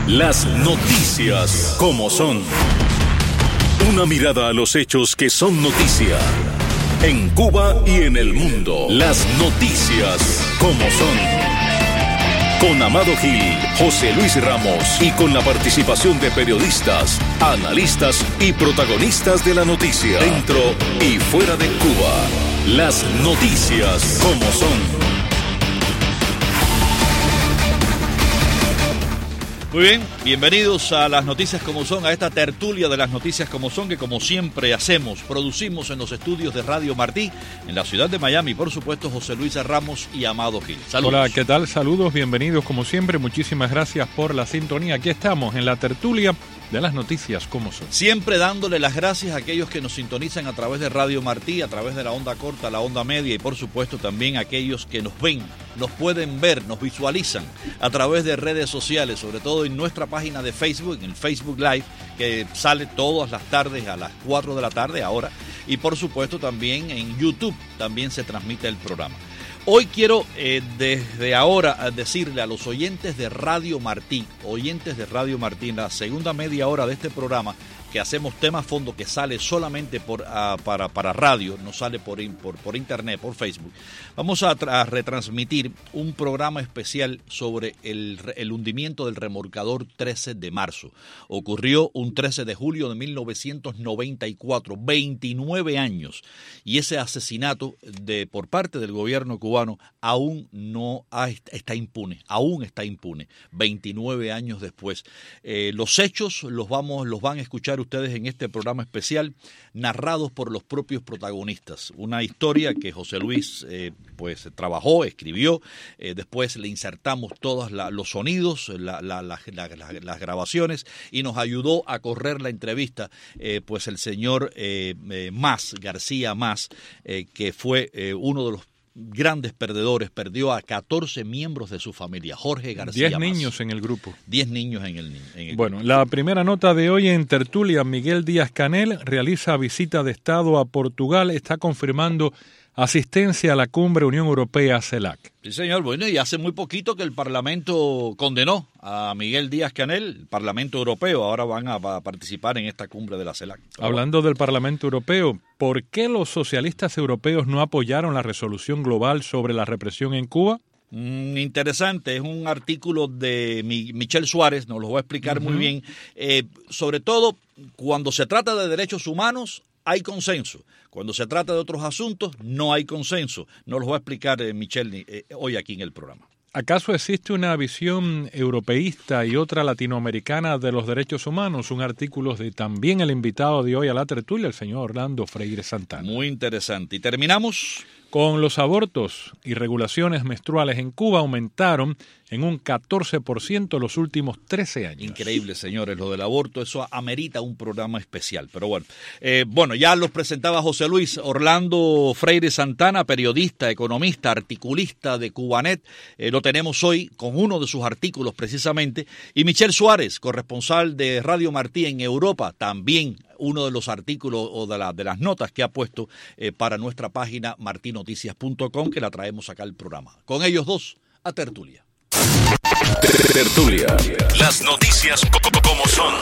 Las noticias como son. Una mirada a los hechos que son noticia. En Cuba y en el mundo. Las noticias como son. Con Amado Gil, José Luis Ramos y con la participación de periodistas, analistas y protagonistas de la noticia. Dentro y fuera de Cuba. Las noticias como son. Muy bien, bienvenidos a las noticias como son, a esta tertulia de las noticias como son, que como siempre hacemos, producimos en los estudios de Radio Martí, en la ciudad de Miami, por supuesto, José Luis Ramos y Amado Gil. Saludos. Hola, ¿qué tal? Saludos, bienvenidos como siempre, muchísimas gracias por la sintonía. Aquí estamos en la tertulia de las noticias como son. Siempre dándole las gracias a aquellos que nos sintonizan a través de Radio Martí, a través de la onda corta, la onda media y por supuesto también a aquellos que nos ven, nos pueden ver, nos visualizan a través de redes sociales, sobre todo en nuestra página de Facebook, en el Facebook Live, que sale todas las tardes a las 4 de la tarde ahora, y por supuesto también en YouTube también se transmite el programa. Hoy quiero desde ahora decirle a los oyentes de Radio Martí, en la segunda media hora de este programa, que hacemos tema a fondo que sale solamente para radio, no sale por internet, por Facebook. Vamos a retransmitir un programa especial sobre el hundimiento del remolcador 13 de marzo. Ocurrió un 13 de julio de 1994, 29 años. Y ese asesinato por parte del gobierno cubano aún está impune, 29 años después. Los hechos los van a escuchar ustedes en este programa especial, narrados por los propios protagonistas. Una historia que José Luis trabajó, escribió, después le insertamos todos los sonidos, las grabaciones, y nos ayudó a correr la entrevista el señor García Mas, que fue uno de los grandes perdedores, perdió a 14 miembros de su familia. Jorge García 10 niños en el grupo. 10 niños en el grupo. Bueno, la primera nota de hoy en tertulia, Miguel Díaz-Canel realiza visita de Estado a Portugal, está confirmando asistencia a la cumbre Unión Europea-CELAC. Sí, señor. Bueno, y hace muy poquito que el Parlamento condenó a Miguel Díaz-Canel, el Parlamento Europeo. Ahora van a participar en esta cumbre de la CELAC. Hablando del Parlamento Europeo, ¿por qué los socialistas europeos no apoyaron la resolución global sobre la represión en Cuba? Interesante, es un artículo de Michel Suárez, nos lo voy a explicar muy bien. Sobre todo, cuando se trata de derechos humanos, hay consenso. Cuando se trata de otros asuntos, no hay consenso. Nos lo va a explicar Michel hoy aquí en el programa. ¿Acaso existe una visión europeísta y otra latinoamericana de los derechos humanos? Un artículo de también el invitado de hoy a la tertulia, el señor Orlando Freire Santana. Muy interesante. Y terminamos con los abortos y regulaciones menstruales en Cuba aumentaron en un 14% los últimos 13 años. Increíble, señores, lo del aborto, eso amerita un programa especial. Pero bueno, ya los presentaba José Luis. Orlando Freire Santana, periodista, economista, articulista de Cubanet. Lo tenemos hoy con uno de sus artículos precisamente. Y Michel Suárez, corresponsal de Radio Martí en Europa, también uno de los artículos o de las notas que ha puesto para nuestra página martinoticias.com, que la traemos acá al programa. Con ellos dos, a tertulia. Tertulia. Las noticias como son.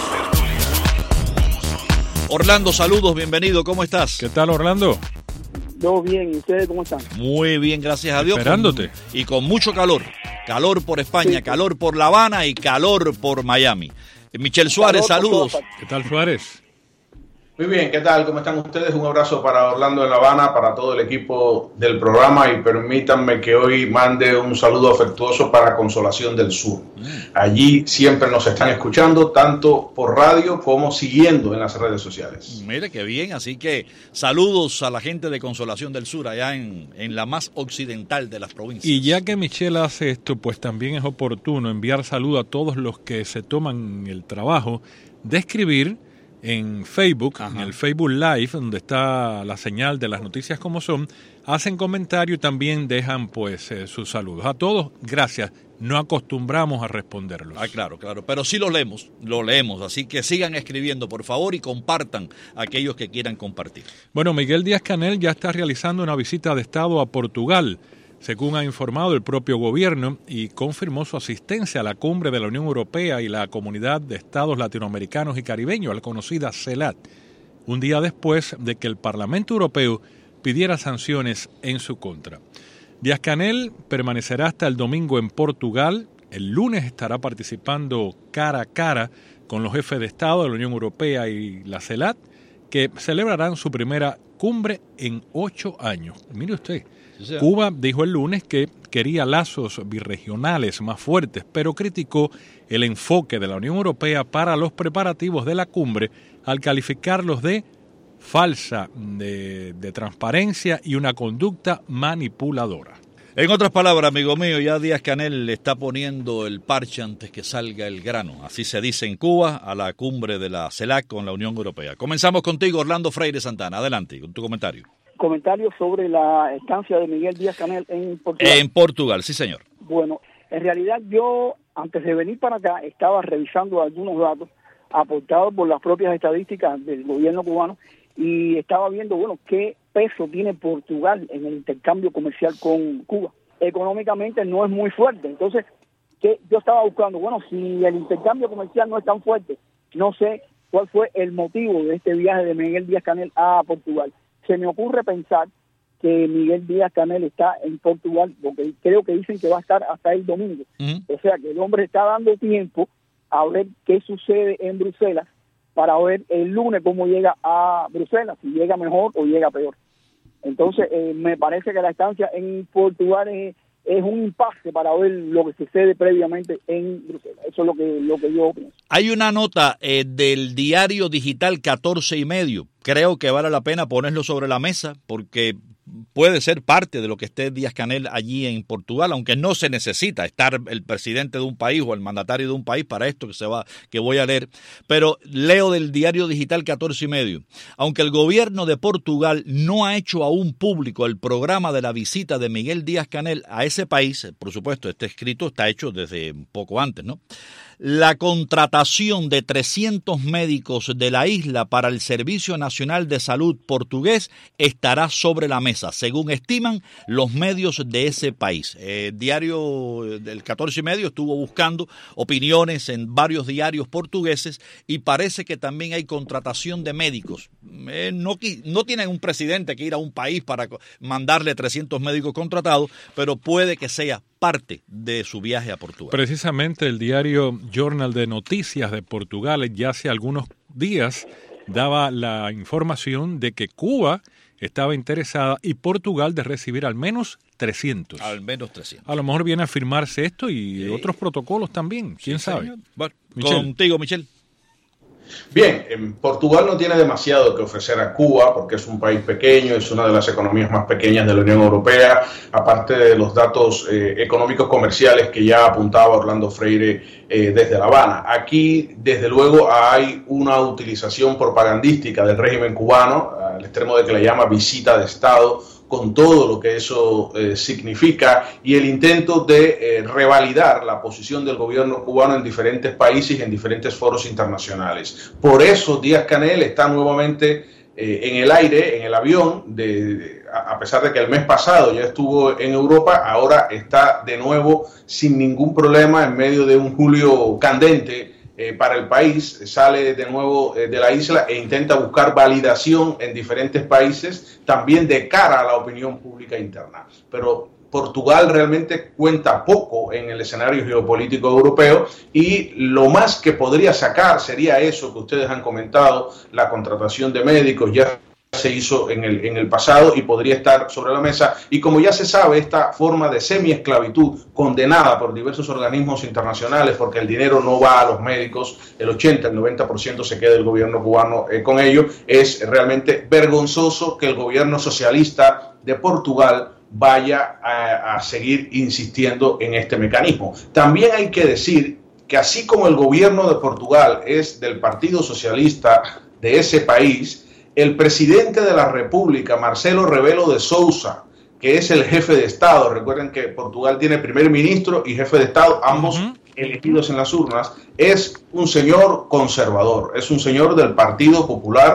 Orlando, saludos, bienvenido, ¿cómo estás? ¿Qué tal, Orlando? Yo bien, ¿y ustedes cómo están? Muy bien, gracias a Dios. Esperándote. Y con mucho calor. Calor por España, sí. Calor por La Habana y calor por Miami. Michel Suárez, saludos. ¿Qué tal, Suárez? Muy bien, ¿qué tal? ¿Cómo están ustedes? Un abrazo para Orlando de La Habana, para todo el equipo del programa, y permítanme que hoy mande un saludo afectuoso para Consolación del Sur. Allí siempre nos están escuchando, tanto por radio como siguiendo en las redes sociales. Mire qué bien, así que saludos a la gente de Consolación del Sur, allá en la más occidental de las provincias. Y ya que Michelle hace esto, pues también es oportuno enviar saludo a todos los que se toman el trabajo de escribir en Facebook, en el Facebook Live, donde está la señal de las noticias como son, hacen comentario y también dejan sus saludos. A todos, gracias. No acostumbramos a responderlos. Claro, pero sí lo leemos, así que sigan escribiendo, por favor, y compartan a aquellos que quieran compartir. Bueno, Miguel Díaz-Canel ya está realizando una visita de Estado a Portugal. según ha informado el propio gobierno, y confirmó su asistencia a la cumbre de la Unión Europea y la Comunidad de Estados Latinoamericanos y Caribeños, la conocida CELAC, un día después de que el Parlamento Europeo pidiera sanciones en su contra. Díaz-Canel permanecerá hasta el domingo en Portugal. El lunes estará participando cara a cara con los jefes de Estado de la Unión Europea y la CELAC, que celebrarán su primera cumbre en 8 años. Mire usted, Cuba dijo el lunes que quería lazos birregionales más fuertes, pero criticó el enfoque de la Unión Europea para los preparativos de la cumbre al calificarlos de falsa, de transparencia y una conducta manipuladora. En otras palabras, amigo mío, ya Díaz-Canel le está poniendo el parche antes que salga el grano. Así se dice en Cuba, a la cumbre de la CELAC con la Unión Europea. Comenzamos contigo, Orlando Freire Santana. Adelante, con tu comentario. Comentario sobre la estancia de Miguel Díaz-Canel en Portugal. En Portugal, sí, señor. Bueno, en realidad yo, antes de venir para acá, estaba revisando algunos datos aportados por las propias estadísticas del gobierno cubano y estaba viendo, bueno, qué peso tiene Portugal en el intercambio comercial con Cuba. Económicamente no es muy fuerte, entonces yo estaba buscando, bueno, si el intercambio comercial no es tan fuerte, no sé cuál fue el motivo de este viaje de Miguel Díaz-Canel a Portugal. Se me ocurre pensar que Miguel Díaz-Canel está en Portugal, porque creo que dicen que va a estar hasta el domingo. O sea que el hombre está dando tiempo a ver qué sucede en Bruselas, para ver el lunes cómo llega a Bruselas, si llega mejor o llega peor. Entonces, me parece que la estancia en Portugal es un impasse para ver lo que sucede previamente en Bruselas. Eso es lo que yo pienso. Hay una nota del diario digital 14 y medio. Creo que vale la pena ponerlo sobre la mesa porque puede ser parte de lo que esté Díaz-Canel allí en Portugal, aunque no se necesita estar el presidente de un país o el mandatario de un país para esto que voy a leer. Pero leo del diario digital 14 y medio. Aunque el gobierno de Portugal no ha hecho aún público el programa de la visita de Miguel Díaz-Canel a ese país, por supuesto, este escrito está hecho desde un poco antes, ¿no? La contratación de 300 médicos de la isla para el Servicio Nacional de Salud portugués estará sobre la mesa, según estiman los medios de ese país. El diario del 14 y medio estuvo buscando opiniones en varios diarios portugueses y parece que también hay contratación de médicos. No tienen un presidente que ir a un país para mandarle 300 médicos contratados, pero puede que sea parte de su viaje a Portugal. Precisamente el diario Jornal de Noticias de Portugal ya hace algunos días daba la información de que Cuba estaba interesada y Portugal de recibir al menos 300. Al menos 300. A lo mejor viene a firmarse esto y otros protocolos también, quién sabe. Señor. Bueno, contigo, Michel. Bien, Portugal no tiene demasiado que ofrecer a Cuba porque es un país pequeño, es una de las economías más pequeñas de la Unión Europea, aparte de los datos económicos comerciales que ya apuntaba Orlando Freire desde La Habana. Aquí, desde luego, hay una utilización propagandística del régimen cubano, al extremo de que le llama visita de Estado, con todo lo que eso significa, y el intento de revalidar la posición del gobierno cubano en diferentes países y en diferentes foros internacionales. Por eso Díaz-Canel está nuevamente en el aire, en el avión, a pesar de que el mes pasado ya estuvo en Europa, ahora está de nuevo sin ningún problema en medio de un julio candente para el país, sale de nuevo de la isla e intenta buscar validación en diferentes países, también de cara a la opinión pública interna. Pero Portugal realmente cuenta poco en el escenario geopolítico europeo y lo más que podría sacar sería eso que ustedes han comentado, la contratación de médicos, ya se hizo en el pasado y podría estar sobre la mesa. Y como ya se sabe, esta forma de semi-esclavitud condenada por diversos organismos internacionales, porque el dinero no va a los médicos, el 80, el 90% se queda el gobierno cubano con ello, es realmente vergonzoso que el gobierno socialista de Portugal vaya a seguir insistiendo en este mecanismo. También hay que decir que así como el gobierno de Portugal es del Partido Socialista de ese país, el presidente de la República, Marcelo Rebelo de Sousa, que es el jefe de Estado, recuerden que Portugal tiene primer ministro y jefe de Estado, ambos elegidos en las urnas, es un señor conservador, es un señor del Partido Popular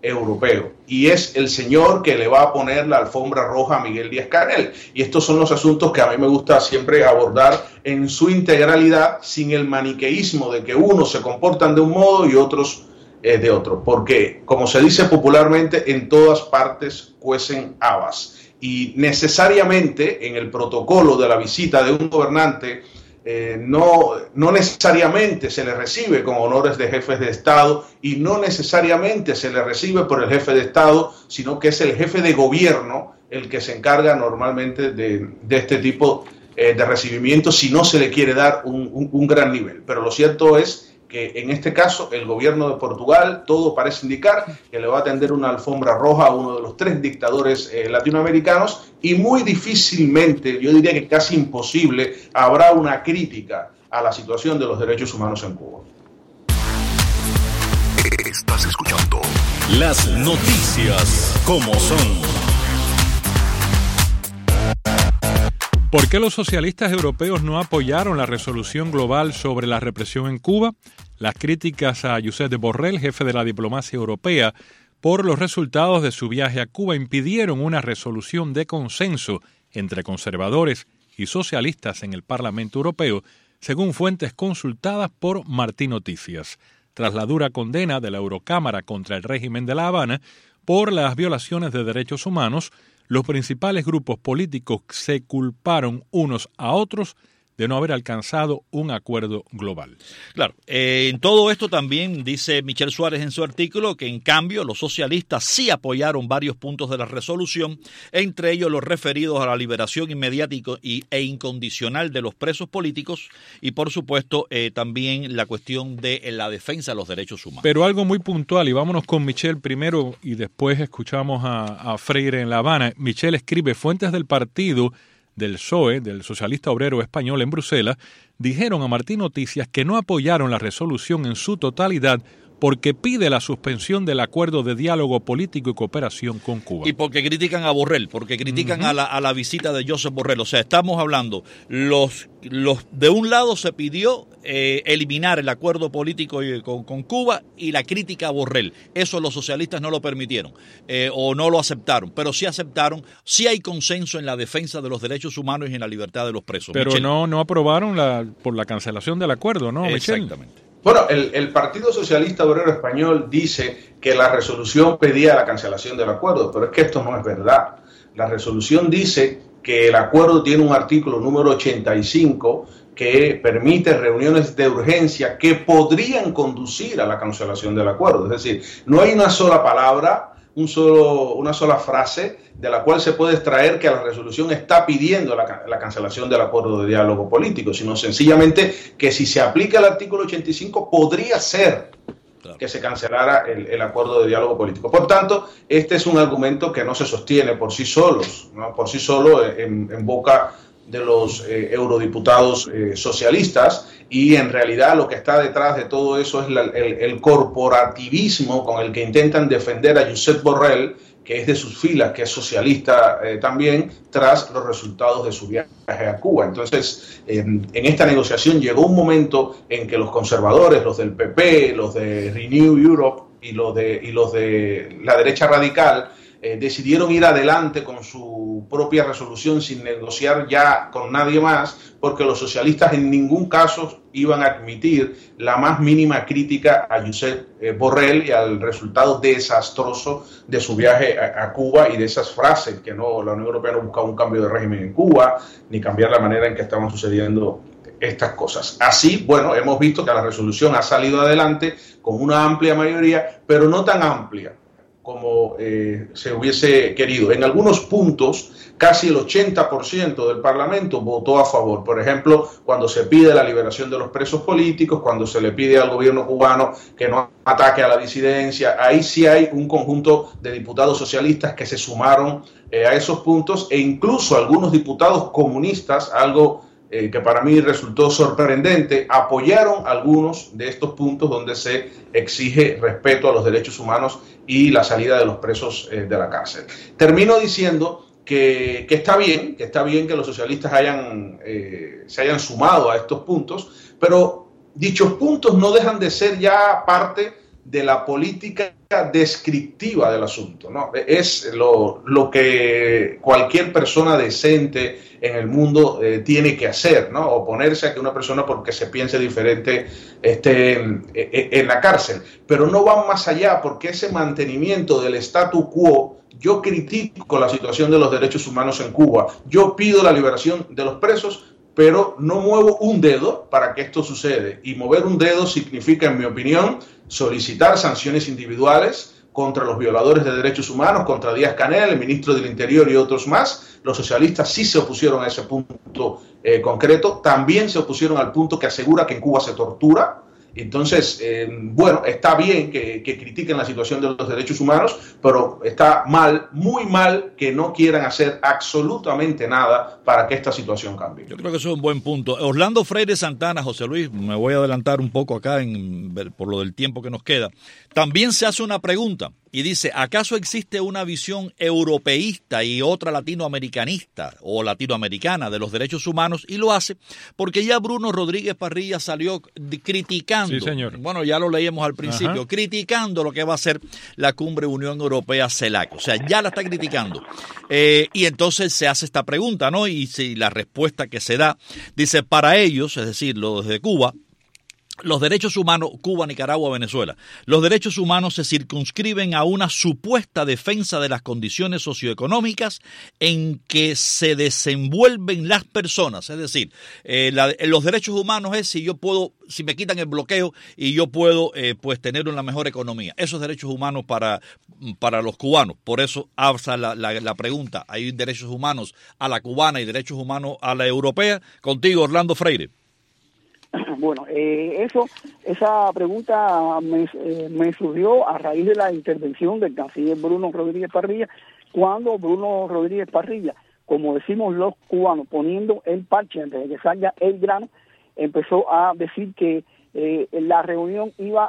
europeo, y es el señor que le va a poner la alfombra roja a Miguel Díaz-Canel. Y estos son los asuntos que a mí me gusta siempre abordar en su integralidad, sin el maniqueísmo de que unos se comportan de un modo y otros de otro, porque, como se dice popularmente, en todas partes cuecen habas, y necesariamente en el protocolo de la visita de un gobernante no necesariamente se le recibe con honores de jefes de Estado, y no necesariamente se le recibe por el jefe de Estado, sino que es el jefe de gobierno el que se encarga normalmente de este tipo de recibimiento, si no se le quiere dar un gran nivel. Pero lo cierto es que en este caso el gobierno de Portugal, todo parece indicar que le va a tender una alfombra roja a uno de los 3 dictadores latinoamericanos, y muy difícilmente, yo diría que casi imposible, habrá una crítica a la situación de los derechos humanos en Cuba. Estás escuchando las noticias como son. ¿Por qué los socialistas europeos no apoyaron la resolución global sobre la represión en Cuba? Las críticas a Josep Borrell, jefe de la diplomacia europea, por los resultados de su viaje a Cuba impidieron una resolución de consenso entre conservadores y socialistas en el Parlamento Europeo, según fuentes consultadas por Martí Noticias. Tras la dura condena de la Eurocámara contra el régimen de La Habana por las violaciones de derechos humanos, los principales grupos políticos se culparon unos a otros de no haber alcanzado un acuerdo global. Claro, en todo esto también dice Michel Suárez en su artículo que en cambio los socialistas sí apoyaron varios puntos de la resolución, entre ellos los referidos a la liberación inmediata e incondicional de los presos políticos y por supuesto también la cuestión de la defensa de los derechos humanos. Pero algo muy puntual, y vámonos con Michel primero y después escuchamos a Freire en La Habana. Michel escribe: fuentes del partido del PSOE, del Socialista Obrero Español en Bruselas, dijeron a Martí Noticias que no apoyaron la resolución en su totalidad porque pide la suspensión del acuerdo de diálogo político y cooperación con Cuba. Y porque critican a Borrell, porque critican a la visita de Josep Borrell. O sea, estamos hablando, de un lado se pidió eliminar el acuerdo político con Cuba y la crítica a Borrell. Eso los socialistas no lo permitieron o no lo aceptaron, pero sí aceptaron, sí hay consenso en la defensa de los derechos humanos y en la libertad de los presos. Pero Michel, no aprobaron por la cancelación del acuerdo, ¿no, Michel? Exactamente. Bueno, el Partido Socialista Obrero Español dice que la resolución pedía la cancelación del acuerdo, pero es que esto no es verdad. La resolución dice que el acuerdo tiene un artículo número 85 que permite reuniones de urgencia que podrían conducir a la cancelación del acuerdo. Es decir, no hay una sola palabra, una sola frase de la cual se puede extraer que la resolución está pidiendo la cancelación del acuerdo de diálogo político, sino sencillamente que si se aplica el artículo 85 podría ser que se cancelara el acuerdo de diálogo político. Por tanto, este es un argumento que no se sostiene por sí solos, ¿no? Por sí solo en boca de los eurodiputados socialistas, y en realidad lo que está detrás de todo eso es el corporativismo con el que intentan defender a Josep Borrell, que es de sus filas, que es socialista también, tras los resultados de su viaje a Cuba. Entonces, en esta negociación llegó un momento en que los conservadores, los del PP, los de Renew Europe y los de la derecha radical, decidieron ir adelante con su propia resolución sin negociar ya con nadie más, porque los socialistas en ningún caso iban a admitir la más mínima crítica a Josep Borrell y al resultado desastroso de su viaje a Cuba y de esas frases que la Unión Europea no buscaba un cambio de régimen en Cuba, ni cambiar la manera en que estaban sucediendo estas cosas. Así, bueno, hemos visto que la resolución ha salido adelante con una amplia mayoría, pero no tan amplia como se hubiese querido. En algunos puntos, casi el 80% del Parlamento votó a favor. Por ejemplo, cuando se pide la liberación de los presos políticos, cuando se le pide al gobierno cubano que no ataque a la disidencia, ahí sí hay un conjunto de diputados socialistas que se sumaron a esos puntos, e incluso algunos diputados comunistas, algo que para mí resultó sorprendente, apoyaron algunos de estos puntos donde se exige respeto a los derechos humanos y la salida de los presos de la cárcel. Termino diciendo que está bien que los socialistas se hayan sumado a estos puntos, pero dichos puntos no dejan de ser ya parte de la política descriptiva del asunto, ¿no? Es lo que cualquier persona decente en el mundo tiene que hacer, ¿no? Oponerse a que una persona porque se piense diferente esté en la cárcel. Pero no van más allá, porque ese mantenimiento del statu quo, yo critico la situación de los derechos humanos en Cuba, yo pido la liberación de los presos, pero no muevo un dedo para que esto suceda. Y mover un dedo significa, en mi opinión, solicitar sanciones individuales contra los violadores de derechos humanos, contra Díaz-Canel, el ministro del Interior y otros más. Los socialistas sí se opusieron a ese punto concreto. También se opusieron al punto que asegura que en Cuba se tortura. Entonces, bueno, está bien que critiquen la situación de los derechos humanos, pero está mal, muy mal, que no quieran hacer absolutamente nada para que esta situación cambie. Yo creo que eso es un buen punto. Orlando Freire Santana, José Luis, me voy a adelantar un poco acá por lo del tiempo que nos queda. También se hace una pregunta y dice, ¿acaso existe una visión europeísta y otra latinoamericanista o latinoamericana de los derechos humanos? Y lo hace porque ya Bruno Rodríguez Parrilla salió criticando, sí, señor. Bueno, ya lo leíamos al principio, ajá, criticando lo que va a ser la cumbre Unión Europea-CELAC. O sea, ya la está criticando. Y entonces se hace esta pregunta, ¿no? Y si la respuesta que se da, dice, para ellos, es decir, los de Cuba, los derechos humanos, Cuba, Nicaragua, Venezuela, los derechos humanos se circunscriben a una supuesta defensa de las condiciones socioeconómicas en que se desenvuelven las personas. Es decir, los derechos humanos es si me quitan el bloqueo y yo puedo pues tener una mejor economía. Esos derechos humanos para los cubanos. Por eso hace la pregunta. Hay derechos humanos a la cubana y derechos humanos a la europea. Contigo, Orlando Freire. Bueno, esa pregunta me surgió a raíz de la intervención del canciller Bruno Rodríguez Parrilla, cuando Bruno Rodríguez Parrilla, como decimos los cubanos, poniendo el parche antes de que salga el grano, empezó a decir que en la reunión iba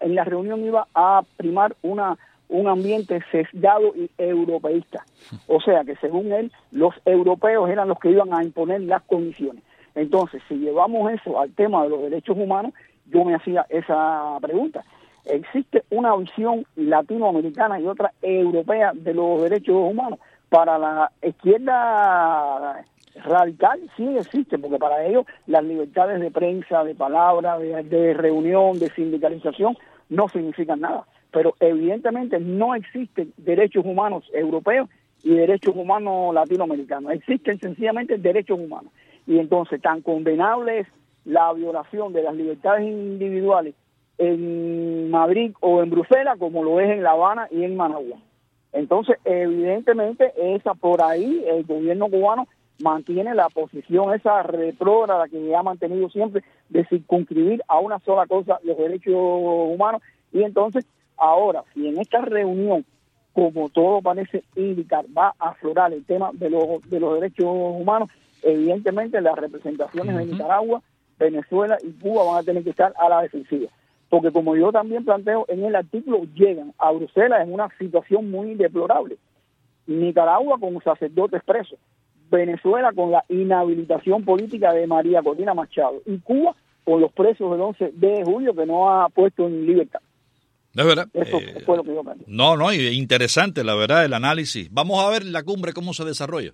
a primar un ambiente sesgado y europeísta. O sea que según él, los europeos eran los que iban a imponer las condiciones. Entonces, si llevamos eso al tema de los derechos humanos, yo me hacía esa pregunta. ¿Existe una visión latinoamericana y otra europea de los derechos humanos? Para la izquierda radical sí existe, porque para ellos las libertades de prensa, de palabra, de reunión, de sindicalización, no significan nada. Pero evidentemente no existen derechos humanos europeos y derechos humanos latinoamericanos. Existen sencillamente derechos humanos. Y entonces tan condenable es la violación de las libertades individuales en Madrid o en Bruselas como lo es en La Habana y en Managua. Entonces, evidentemente, por ahí el gobierno cubano mantiene la posición esa retrógrada que ha mantenido siempre de circunscribir a una sola cosa los derechos humanos. Y entonces, ahora, si en esta reunión, como todo parece indicar, va a aflorar el tema de los derechos humanos, evidentemente las representaciones de Nicaragua, Venezuela y Cuba van a tener que estar a la defensiva. Porque como yo también planteo en el artículo, llegan a Bruselas en una situación muy deplorable. Nicaragua con sacerdotes presos, Venezuela con la inhabilitación política de María Corina Machado y Cuba con los presos del 11 de julio que no ha puesto en libertad. Es verdad. Eso fue lo que yo planteé. No, interesante la verdad el análisis. Vamos a ver la cumbre cómo se desarrolla.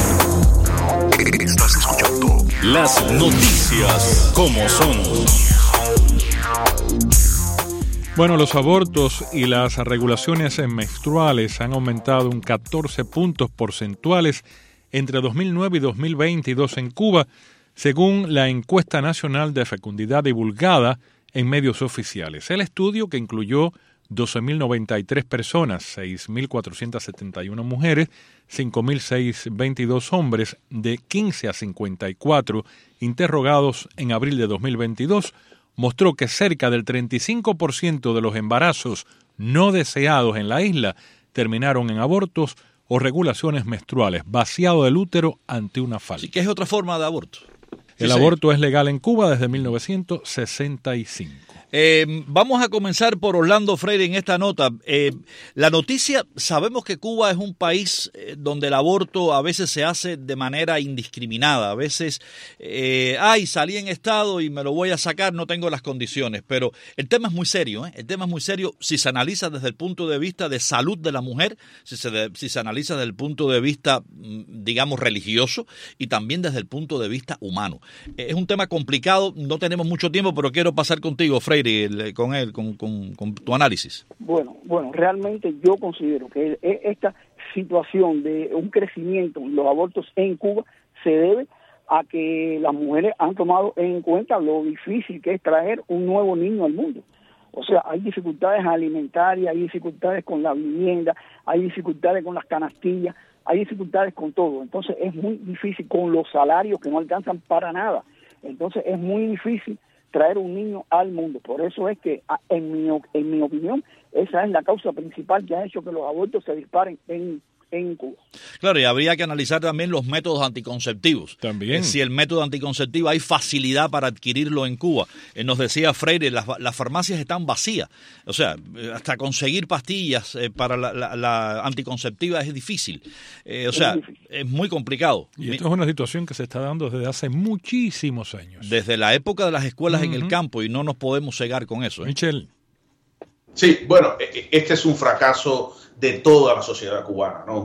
Estás escuchando las noticias como son. Bueno, los abortos y las regulaciones menstruales han aumentado un 14 puntos porcentuales entre 2009 y 2022 en Cuba, según la encuesta nacional de fecundidad divulgada en medios oficiales. El estudio, que incluyó 12.093 personas, 6.471 mujeres, 5.622 hombres de 15 a 54 interrogados en abril de 2022, mostró que cerca del 35% de los embarazos no deseados en la isla terminaron en abortos o regulaciones menstruales, vaciado del útero ante una falta. Así que es otra forma de aborto. El aborto es legal en Cuba desde 1965. Vamos a comenzar por Orlando Freire en esta nota. La noticia, sabemos que Cuba es un país donde el aborto a veces se hace de manera indiscriminada. A veces, salí en estado y me lo voy a sacar, no tengo las condiciones. Pero el tema es muy serio, El tema es muy serio si se analiza desde el punto de vista de salud de la mujer, si se analiza desde el punto de vista, digamos, religioso y también desde el punto de vista humano. Es un tema complicado, no tenemos mucho tiempo, pero quiero pasar contigo, Freire, con tu análisis. Bueno, realmente yo considero que esta situación de un crecimiento en los abortos en Cuba se debe a que las mujeres han tomado en cuenta lo difícil que es traer un nuevo niño al mundo. O sea, hay dificultades alimentarias, hay dificultades con la vivienda, hay dificultades con las canastillas, hay dificultades con todo. Entonces es muy difícil con los salarios que no alcanzan para nada. Entonces es muy difícil traer un niño al mundo. Por eso es que, en mi opinión, esa es la causa principal que ha hecho que los abortos se disparen en Cuba. Claro, y habría que analizar también los métodos anticonceptivos. También. Si el método anticonceptivo hay facilidad para adquirirlo en Cuba. Nos decía Freire, las farmacias están vacías. O sea, hasta conseguir pastillas para la anticonceptiva es difícil. Es muy complicado. Y esto es una situación que se está dando desde hace muchísimos años. Desde la época de las escuelas en el campo, y no nos podemos cegar con eso. Michel. Sí, bueno, este es un fracaso de toda la sociedad cubana, ¿no? Un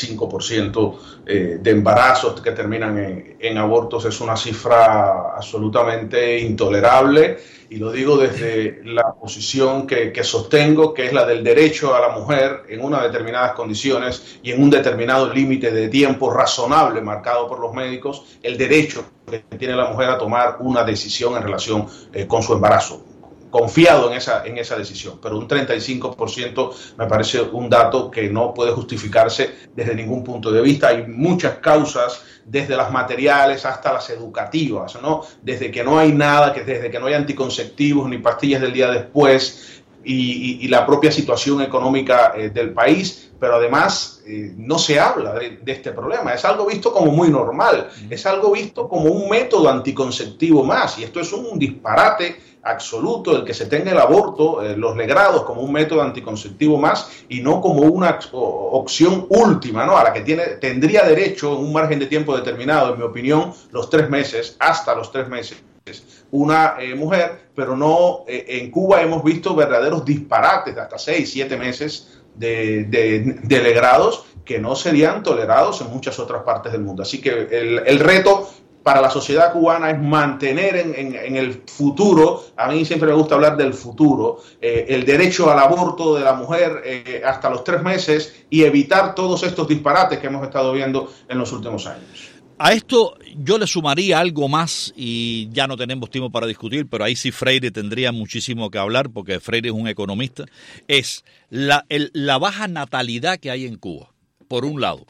35% de embarazos que terminan en abortos es una cifra absolutamente intolerable, y lo digo desde la posición que sostengo, que es la del derecho a la mujer en unas determinadas condiciones y en un determinado límite de tiempo razonable marcado por los médicos, el derecho que tiene la mujer a tomar una decisión en relación con su embarazo, confiado en esa decisión, pero un 35% me parece un dato que no puede justificarse desde ningún punto de vista. Hay muchas causas, desde las materiales hasta las educativas, ¿no? Desde que no hay nada, desde que no hay anticonceptivos ni pastillas del día después, y la propia situación económica del país, pero además no se habla de este problema. Es algo visto como muy normal, es algo visto como un método anticonceptivo más, y esto es un disparate absoluto el que se tenga el aborto, los legrados, como un método anticonceptivo más y no como una opción última, ¿no? A la que tendría derecho en un margen de tiempo determinado, en mi opinión, hasta los 3 meses, una mujer, pero no, en Cuba hemos visto verdaderos disparates de hasta 6, 7 meses de legrados que no serían tolerados en muchas otras partes del mundo. Así que el reto para la sociedad cubana es mantener en el futuro, a mí siempre me gusta hablar del futuro, el derecho al aborto de la mujer hasta los 3 meses y evitar todos estos disparates que hemos estado viendo en los últimos años. A esto yo le sumaría algo más, y ya no tenemos tiempo para discutir, pero ahí sí Freire tendría muchísimo que hablar, porque Freire es un economista, es la baja natalidad que hay en Cuba, por un lado,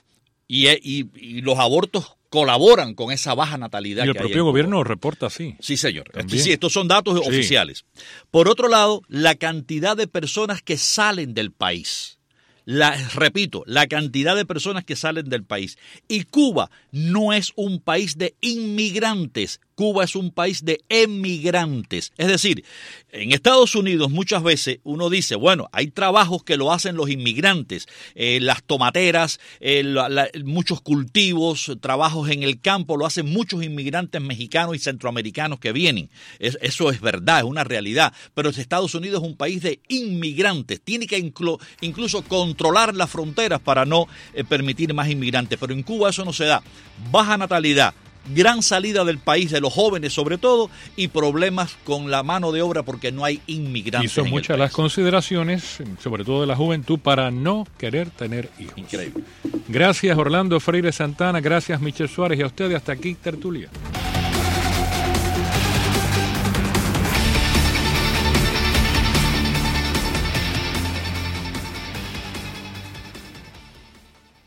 y los abortos colaboran con esa baja natalidad. Y el propio gobierno reporta así. Sí, señor. Sí, estos son datos oficiales. Por otro lado, la cantidad de personas que salen del país. Repito, la cantidad de personas que salen del país. Y Cuba no es un país de inmigrantes. Cuba es un país de emigrantes. Es decir, en Estados Unidos muchas veces uno dice, bueno, hay trabajos que lo hacen los inmigrantes, las tomateras, muchos cultivos, trabajos en el campo lo hacen muchos inmigrantes mexicanos y centroamericanos que vienen. Eso es verdad, es una realidad. Pero Estados Unidos es un país de inmigrantes. Tiene que incluso controlar las fronteras para no permitir más inmigrantes. Pero en Cuba eso no se da. Baja natalidad, gran salida del país, de los jóvenes sobre todo, y problemas con la mano de obra porque no hay inmigrantes. Y son muchas las consideraciones, sobre todo de la juventud, para no querer tener hijos. Increíble. Gracias Orlando Freire Santana, gracias Michel Suárez, y a ustedes hasta aquí tertulia.